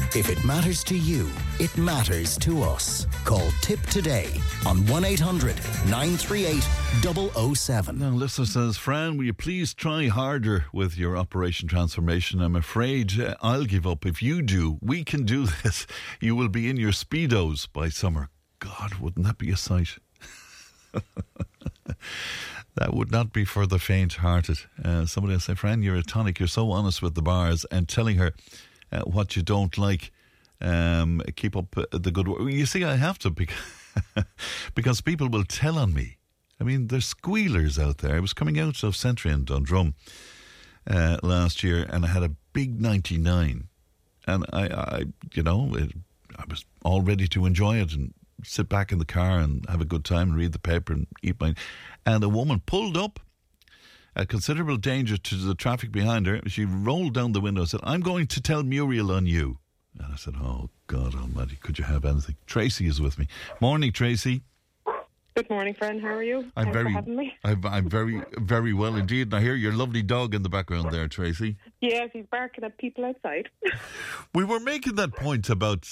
If it matters to you, it matters to us. Call Tip today on 1-800-938-007. Now, listener says, Fran, will you please try harder with your Operation Transformation? I'm afraid I'll give up. If you do, we can do this. You will be in your Speedos by summer. God, wouldn't that be a sight? That would not be for the faint-hearted. Somebody will say, Fran, you're a tonic. You're so honest with the bars and telling her what you don't like. Keep up the good work. You see, I have to because people will tell on me. I mean, there's squealers out there. I was coming out of Sentry in Dundrum last year, and I had a big 99. And I was all ready to enjoy it and sit back in the car and have a good time and read the paper and eat mine. And a woman pulled up at considerable danger to the traffic behind her. She rolled down the window and said, I'm going to tell Muriel on you. And I said, oh, God almighty, could you have anything? Tracy is with me. Morning, Tracy. Good morning, friend. How are you? I'm Thanks for having me. I'm very, very well indeed. And I hear your lovely dog in the background there, Tracy. Yes, he's barking at people outside. We were making that point about,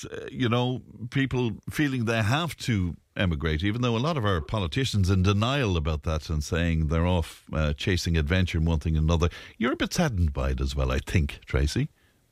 people feeling they have to emigrate, even though a lot of our politicians in denial about that and saying they're off chasing adventure and one thing and another. You're a bit saddened by it as well, I think, Tracy.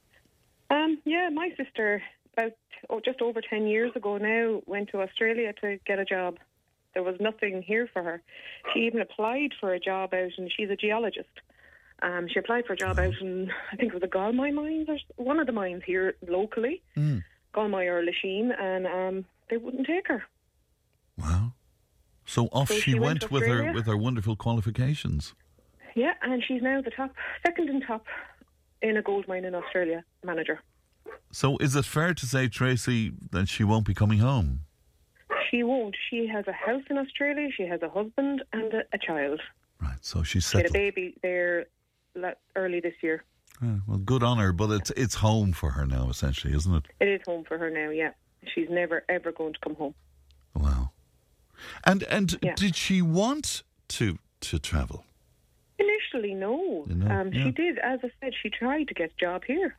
Yeah, my sister, just over 10 years ago now, went to Australia to get a job. There was nothing here for her. She even applied for a job out, and she's a geologist. She applied for a job out in, I think it was the Galmoy mines, or one of the mines here locally, Galmoy or Lachine, and they wouldn't take her. Wow. So off she went with her wonderful qualifications. Yeah, and she's now the second in top in a gold mine in Australia, manager. So is it fair to say, Tracy, that she won't be coming home? She won't. She has a house in Australia, she has a husband and a child. Right, so she's settled. She had a baby there early this year. Well, good on her, but it's home for her now, essentially, isn't it? It is home for her now, yeah. She's never, ever going to come home. Wow. And yeah. Did she want to travel? Initially, no. She did. As I said, she tried to get a job here.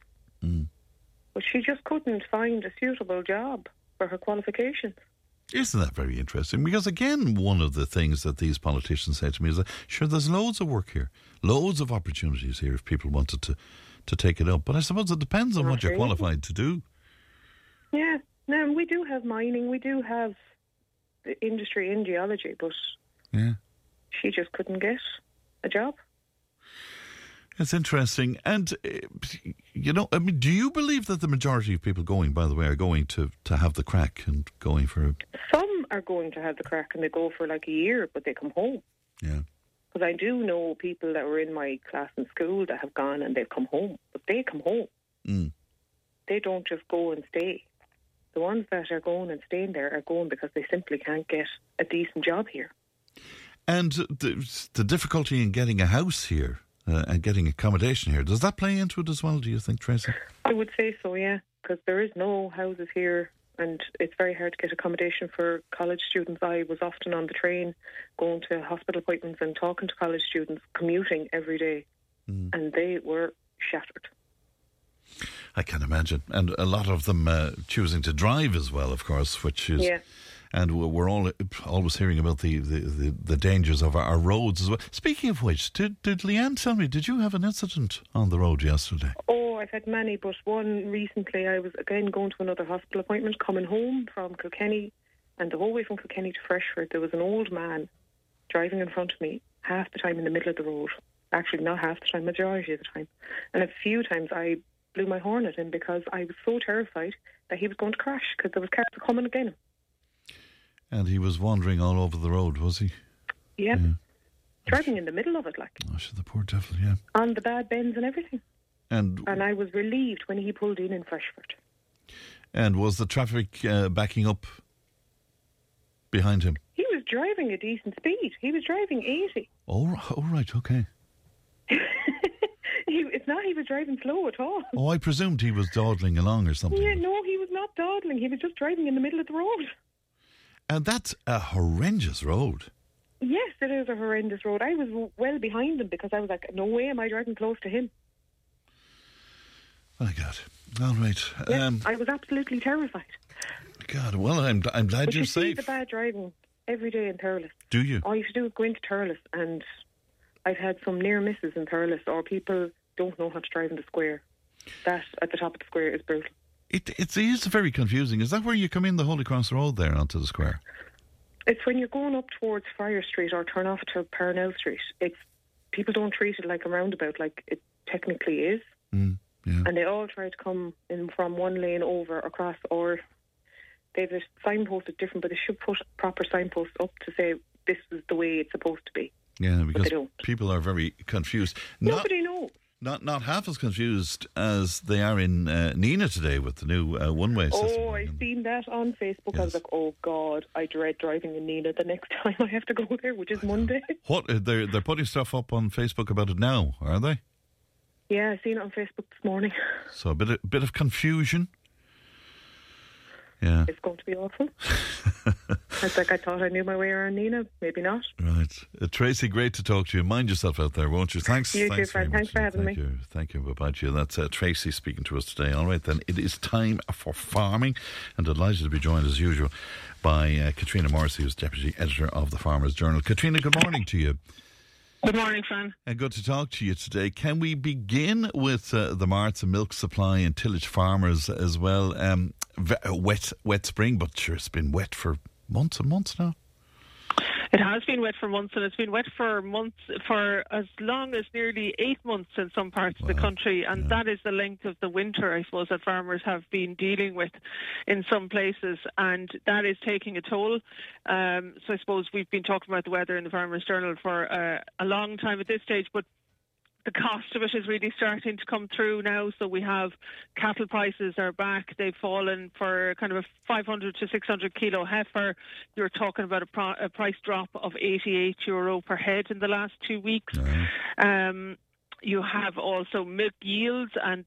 But she just couldn't find a suitable job for her qualifications. Isn't that very interesting? Because, again, one of the things that these politicians say to me is that, sure, there's loads of work here, loads of opportunities here if people wanted to take it up. But I suppose it depends on what you're qualified to do. Yeah. No, we do have mining, we do have the industry in geology, but she just couldn't get a job. It's interesting. And, do you believe that the majority of people going, by the way, are going to have the crack and going for... Some are going to have the crack and they go for like a year, but they come home. Yeah. Because I do know people that were in my class in school that have gone and they've come home. But they come home. They don't just go and stay. The ones that are going and staying there are going because they simply can't get a decent job here. And the difficulty in getting a house here and getting accommodation here, does that play into it as well, do you think, Tracy? I would say so, yeah, because there is no houses here and it's very hard to get accommodation for college students. I was often on the train going to hospital appointments and talking to college students, commuting every day, and they were shattered. I can imagine. And a lot of them choosing to drive as well, of course, which is... Yeah. And we're always hearing about the dangers of our roads as well. Speaking of which, did Leanne tell me, did you have an incident on the road yesterday? Oh, I've had many, but one recently, I was again going to another hospital appointment, coming home from Kilkenny, and the whole way from Kilkenny to Freshford, there was an old man driving in front of me, half the time in the middle of the road. Actually, not half the time, majority of the time. And a few times I blew my horn at him because I was so terrified that he was going to crash because there was cars coming again. And he was wandering all over the road, was he? Yeah. Driving in the middle of it, like. Oh, the poor devil, yeah. On the bad bends and everything. And I was relieved when he pulled in Freshford. And was the traffic backing up behind him? He was driving a decent speed. He was driving 80. Oh right, okay. It's not he was driving slow at all. Oh, I presumed he was dawdling along or something. Yeah, no, he was not dawdling. He was just driving in the middle of the road. And that's a horrendous road. Yes, it is a horrendous road. I was well behind him because I was like, no way am I driving close to him. My God. All right. Yeah, I was absolutely terrified. God, well, I'm glad But you're you see safe. the bad driving every day in Thurles. Do you? All you have to do is go into Thurles, and I've had some near misses in Thurles, or people don't know how to drive in the square. That at the top of the square is brutal. It is very confusing. Is that where you come in the Holy Cross Road there onto the square? It's when you're going up towards Friar Street or turn off to Parnell Street. People don't treat it like a roundabout, like it technically is. Yeah. And they all try to come in from one lane over across, or they've a signpost that's different, but they should put proper signposts up to say this is the way it's supposed to be. Yeah, because they don't. people are very confused. Nobody knows. Not half as confused as they are in Nina today with the new one-way system. Oh, I've seen that on Facebook. Yes. I was like, oh God, I dread driving in Nina the next time I have to go there, which is Monday. What they're putting stuff up on Facebook about it now, are they? Yeah, I seen it on Facebook this morning. So a bit of confusion. Yeah. It's going to be awful. It's like I thought I knew my way around Nina. Maybe not. Right. Tracy, great to talk to you. Mind yourself out there, won't you? Thanks. You too, Fred. Thanks for having me. Thank you. Bye-bye to you. That's Tracy speaking to us today. All right, then. It is time for farming. And delighted to be joined, as usual, by Katrina Morrissey, who's Deputy Editor of the Farmers Journal. Katrina, good morning to you. Good morning, Fran. And good to talk to you today. Can we begin with the marts and milk supply and tillage farmers as well? Wet spring, but sure, it's been wet for months and months now. It has been wet for months, and it's been wet for months, for as long as nearly 8 months in some parts of the country, and that is the length of the winter, I suppose, that farmers have been dealing with in some places, and that is taking a toll. So I suppose we've been talking about the weather in the Farmers Journal for a long time at this stage, but the cost of it is really starting to come through now. So we have cattle prices are back. They've fallen for kind of a 500 to 600 kilo heifer. You're talking about a price drop of €88 per head in the last 2 weeks. You have also milk yields and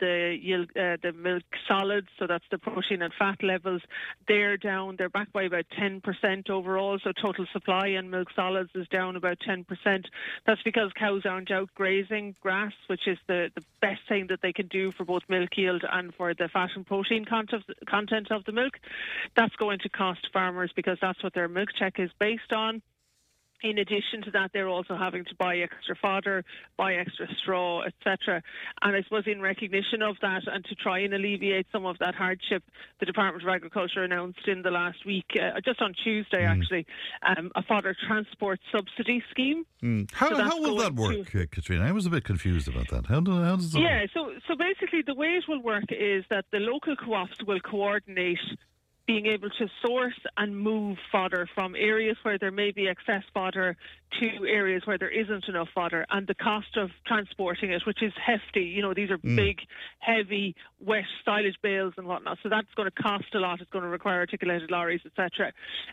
the milk solids, so that's the protein and fat levels. They're down. They're back by about 10% overall, so total supply and milk solids is down about 10%. That's because cows aren't out grazing grass, which is the best thing that they can do for both milk yield and for the fat and protein content of the milk. That's going to cost farmers because that's what their milk check is based on. In addition to that, they're also having to buy extra fodder, buy extra straw, etc. And I suppose in recognition of that and to try and alleviate some of that hardship, the Department of Agriculture announced in the last week, just on Tuesday actually, a fodder transport subsidy scheme. How will that work, Katrina? I was a bit confused about that. How does that work? So basically the way it will work is that the local co-ops will coordinate being able to source and move fodder from areas where there may be excess fodder to areas where there isn't enough fodder, and the cost of transporting it, which is hefty, you know, these are big, heavy, wet silage bales and whatnot, so that's going to cost a lot. It's going to require articulated lorries, etc.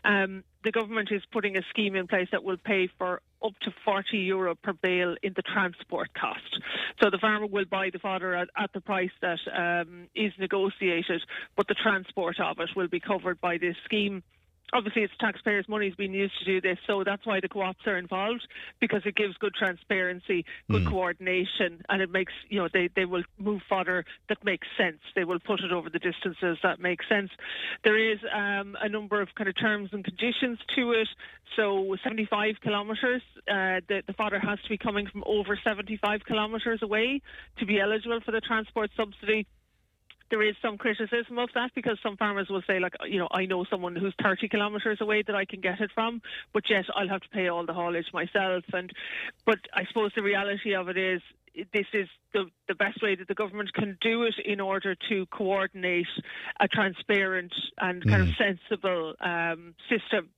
The government is putting a scheme in place that will pay for up to €40 per bale in the transport cost. So the farmer will buy the fodder at the price that is negotiated, but the transport of it will be covered by this scheme. Obviously, it's taxpayers' money being used to do this, so that's why the co-ops are involved, because it gives good transparency, good coordination, and it makes, you know, they will move fodder that makes sense. They will put it over the distances that make sense. There is a number of kind of terms and conditions to it. So 75 kilometres, the fodder has to be coming from over 75 kilometres away to be eligible for the transport subsidy. There is some criticism of that because some farmers will say, like, you know, I know someone who's 30 kilometres away that I can get it from, but yet I'll have to pay all the haulage myself. But I suppose the reality of it is this is the best way that the government can do it in order to coordinate a transparent and kind of sensible system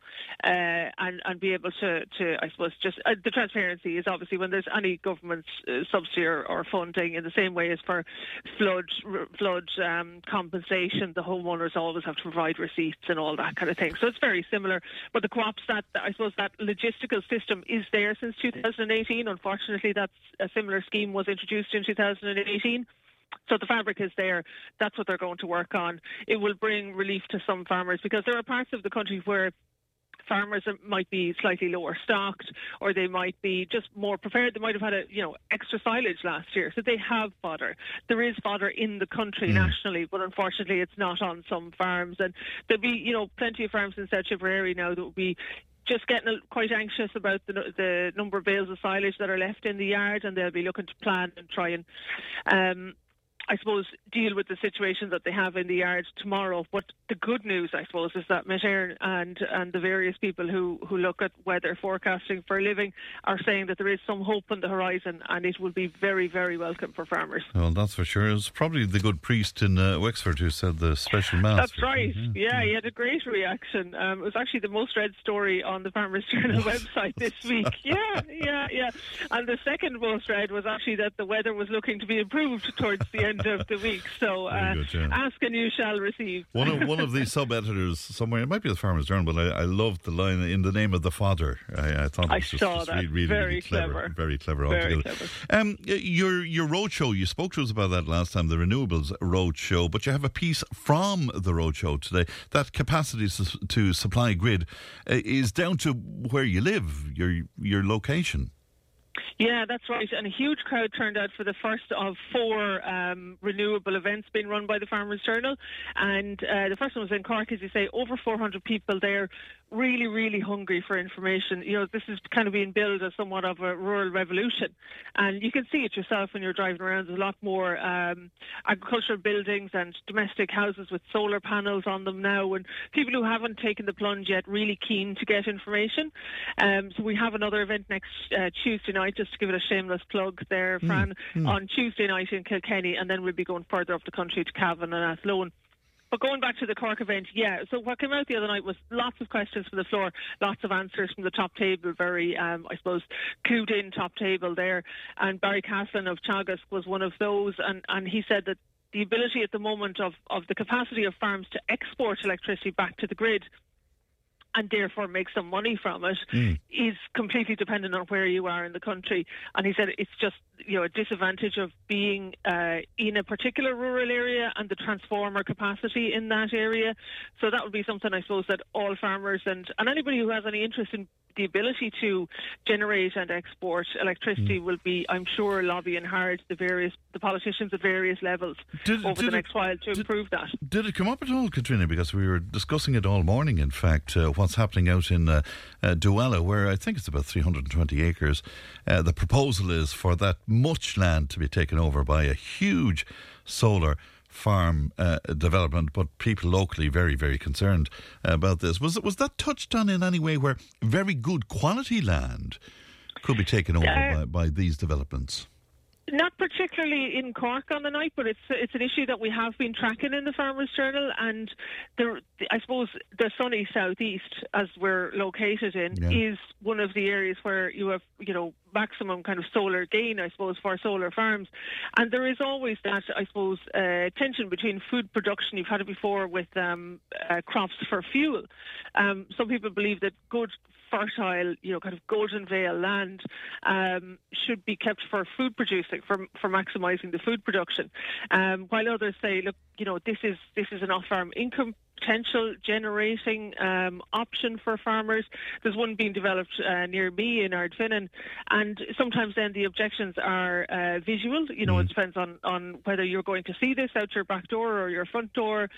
and be able to I suppose, just the transparency is obviously when there's any government subsidy or funding, in the same way as for flood compensation, the homeowners always have to provide receipts and all that kind of thing. So it's very similar. But the co-ops, that I suppose that logistical system is there since 2018. Unfortunately, that's a similar scheme was introduced in 2018. So the fabric is there. That's what they're going to work on. It will bring relief to some farmers because there are parts of the country where farmers might be slightly lower stocked, or they might be just more prepared. They might have had extra silage last year, so they have fodder. There is fodder in the country nationally, but unfortunately it's not on some farms. And there'll be, plenty of farms in South Tipperary now that will be just getting quite anxious about the number of bales of silage that are left in the yard, and they'll be looking to plan and try and I suppose, deal with the situation that they have in the yard tomorrow. But the good news, I suppose, is that Met Éireann and the various people who look at weather forecasting for a living are saying that there is some hope on the horizon, and it will be very, very welcome for farmers. Well, that's for sure. It was probably the good priest in Wexford who said the special mass. That's right. Yeah, he had a great reaction. It was actually the most read story on the Farmers Journal website this week. Yeah. And the second most read was actually that the weather was looking to be improved towards the end of the week. So ask and you shall receive. One of these sub-editors somewhere, it might be the Farmers Journal, but I loved the line, "In the name of the fodder." I thought it was just really, really clever. Very clever altogether. Your roadshow, you spoke to us about that last time, the Renewables Roadshow, but you have a piece from the roadshow today. That capacity to supply grid is down to where you live, your location. Yeah, that's right. And a huge crowd turned out for the first of 4 renewable events being run by the Farmers Journal. And the first one was in Cork, as you say, over 400 people there, really, really hungry for information. This is kind of being billed as somewhat of a rural revolution. And you can see it yourself when you're driving around. There's a lot more agricultural buildings and domestic houses with solar panels on them now. And people who haven't taken the plunge yet, really keen to get information. So we have another event next Tuesday night, just to give it a shameless plug there, Fran, on Tuesday night in Kilkenny, and then we'll be going further up the country to Cavan and Athlone. But going back to the Cork event, so what came out the other night was lots of questions from the floor, lots of answers from the top table, very, I suppose, clued in top table there. And Barry Caslin of Teagasc was one of those, and he said that the ability at the moment of the capacity of farms to export electricity back to the grid and therefore make some money from it is completely dependent on where you are in the country. And he said it's just a disadvantage of being in a particular rural area and the transformer capacity in that area. So that would be something, I suppose, that all farmers and anybody who has any interest in the ability to generate and export electricity will be, I'm sure, lobbying hard the politicians at various levels over the next while to improve that. Did it come up at all, Katrina? Because we were discussing it all morning, in fact, what's happening out in Duella, where I think it's about 320 acres. The proposal is for that much land to be taken over by a huge solar farm development, but people locally very, very concerned about this. Was that touched on in any way where very good quality land could be taken over by these developments? Not particularly in Cork on the night, but it's an issue that we have been tracking in the Farmers Journal, and I suppose the sunny southeast, as we're located in, is one of the areas where you have maximum kind of solar gain, I suppose, for solar farms. And there is always that, I suppose, tension between food production. You've had it before with crops for fuel. Some people believe that good fertile, kind of Golden Vale land should be kept for food producing, for maximising the food production. While others say, look, this is an off-farm income potential generating option for farmers. There's one being developed near me in Ardfinnan, and sometimes then the objections are visual. It depends on whether you're going to see this out your back door or your front door.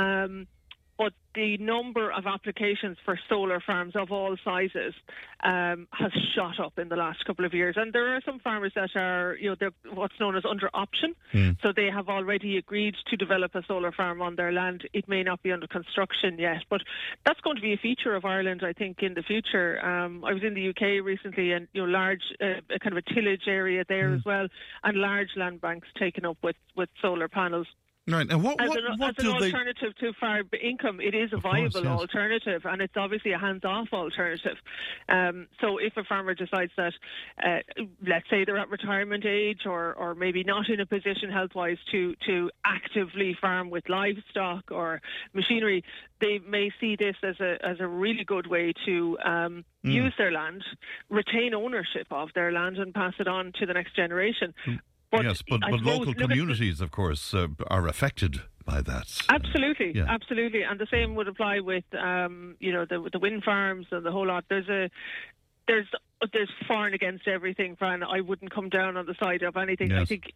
But the number of applications for solar farms of all sizes has shot up in the last couple of years. And there are some farmers that are, they're what's known as under option. So they have already agreed to develop a solar farm on their land. It may not be under construction yet, but that's going to be a feature of Ireland, I think, in the future. I was in the UK recently, and large kind of a tillage area there as well, and large land banks taken up with solar panels. Right, and what as an alternative to farm income, it is a viable alternative, and it's obviously a hands-off alternative. So if a farmer decides that, let's say they're at retirement age, or maybe not in a position health-wise to actively farm with livestock or machinery, they may see this as a really good way to use their land, retain ownership of their land, and pass it on to the next generation. But local communities, of course, are affected by that. Absolutely, Yeah. absolutely, and the same would apply with the wind farms and the whole lot. There's for and against everything, Fran. I wouldn't come down on the side of anything. Yes. I think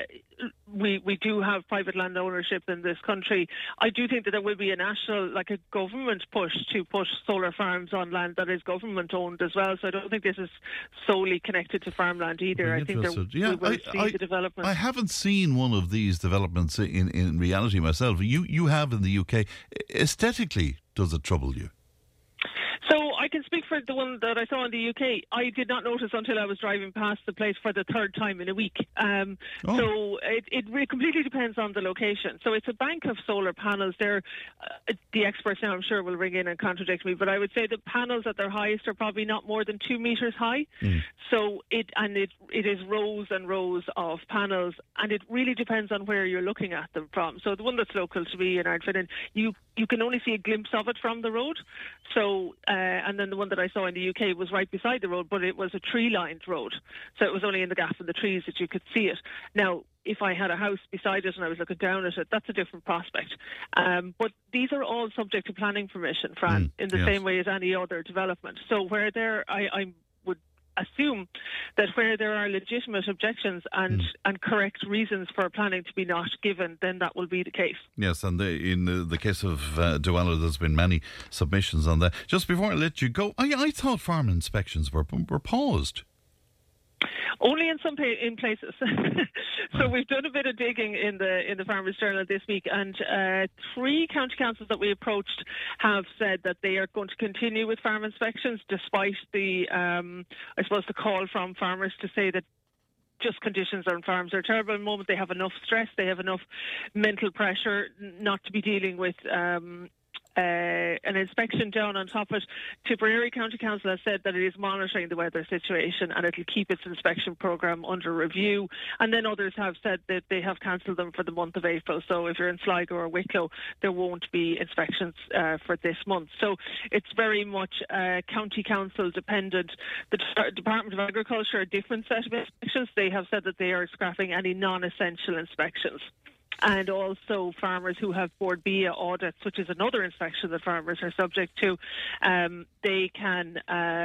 we do have private land ownership in this country. I do think that there will be a national, like a government push to push solar farms on land that is government owned as well. So I don't think this is solely connected to farmland either. I think we will see the development. I haven't seen one of these developments in reality myself. You have in the UK. Aesthetically, does it trouble you? So I can speak for the one that I saw in the UK. I did not notice until I was driving past the place for the third time in a week. So it really completely depends on the location. So it's a bank of solar panels. They're the experts now, I'm sure, will ring in and contradict me, but I would say the panels at their highest are probably not more than 2 metres high. So it is rows and rows of panels, and it really depends on where you're looking at them from. So the one that's local to me in Ardfinnan, you can only see a glimpse of it from the road. So and then the one that I saw in the UK was right beside the road, but it was a tree-lined road. So it was only in the gap in the trees that you could see it. Now, if I had a house beside it and I was looking down at it, that's a different prospect. But these are all subject to planning permission, Fran, in the same way as any other development. So where I would assume that where there are legitimate objections and correct reasons for planning to be not given, then that will be the case. Yes, and in the case of Dwella, there's been many submissions on that. Just before I let you go, I thought farm inspections were paused. Only in some places. So we've done a bit of digging in the Farmers Journal this week, and 3 county councils that we approached have said that they are going to continue with farm inspections, despite the the call from farmers to say that just conditions on farms are terrible at the moment. They have enough stress, they have enough mental pressure not to be dealing with an inspection down on top of it. Tipperary County Council has said that it is monitoring the weather situation and it will keep its inspection programme under review. And then others have said that they have cancelled them for the month of April. So if you're in Sligo or Wicklow, there won't be inspections for this month. So it's very much County Council dependent. The Department of Agriculture, a different set of inspections. They have said that they are scrapping any non-essential inspections. And also farmers who have Board BIA audits, which is another inspection that farmers are subject to, they can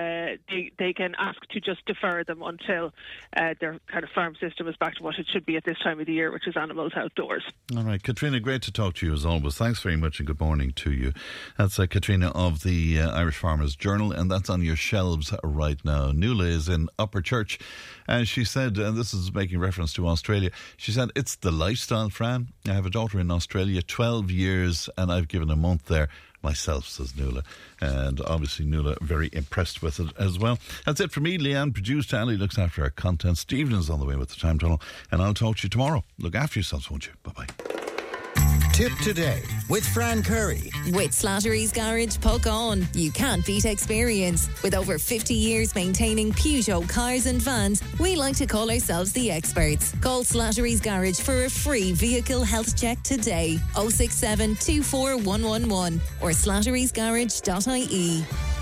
ask to just defer them until their kind of farm system is back to what it should be at this time of the year, which is animals outdoors. All right, Katrina, great to talk to you as always. Thanks very much and good morning to you. That's Katrina of the Irish Farmers Journal, and that's on your shelves right now. Nuala is in Upper Church, and she said, and this is making reference to Australia, she said, it's the lifestyle, Fran. I have a daughter in Australia, 12 years, and I've given a month there myself, says Nuala. And obviously Nuala very impressed with it as well. That's it for me. Leanne produced, Ali looks after our content. Stephen is on the way with the time tunnel, and I'll talk to you tomorrow. Look after yourselves, won't you? Bye-bye. Tip Today with Fran Curry. With Slattery's Garage, Puckane. You can't beat experience. With over 50 years maintaining Peugeot cars and vans, we like to call ourselves the experts. Call Slattery's Garage for a free vehicle health check today. 067 24111 or slatterysgarage.ie.